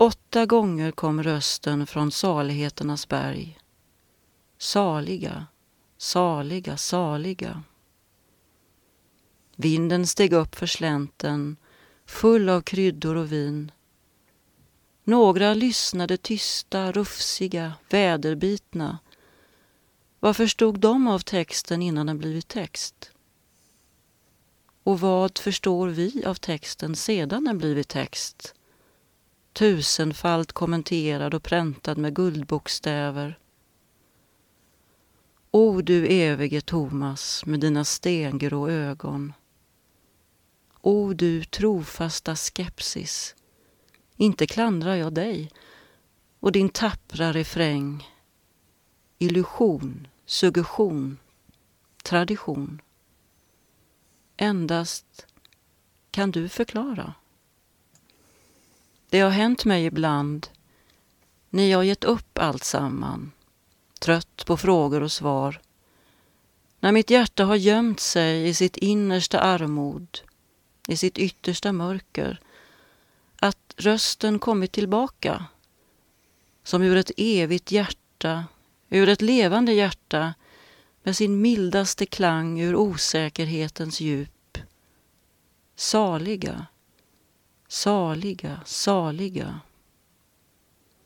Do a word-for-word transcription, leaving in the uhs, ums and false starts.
Åtta gånger kom rösten från saligheternas berg. Saliga, saliga, saliga. Vinden steg upp för slänten, full av kryddor och vin. Några lyssnade tysta, rufsiga, väderbitna. Vad förstod de av texten innan den blivit text? Och vad förstår vi av texten sedan den blivit text? Tusenfalt kommenterad och präntad med guldbokstäver. O du evige Thomas med dina stengrå ögon. O du trofasta skepsis, inte klandrar jag dig, och din tappra refräng. Illusion, suggestion, tradition. Endast kan du förklara. Det har hänt mig ibland, när jag gett upp allt samman, trött på frågor och svar, när mitt hjärta har gömt sig i sitt innersta armod, i sitt yttersta mörker, att rösten kommit tillbaka, som ur ett evigt hjärta, ur ett levande hjärta, med sin mildaste klang ur osäkerhetens djup. Saliga, saliga, saliga.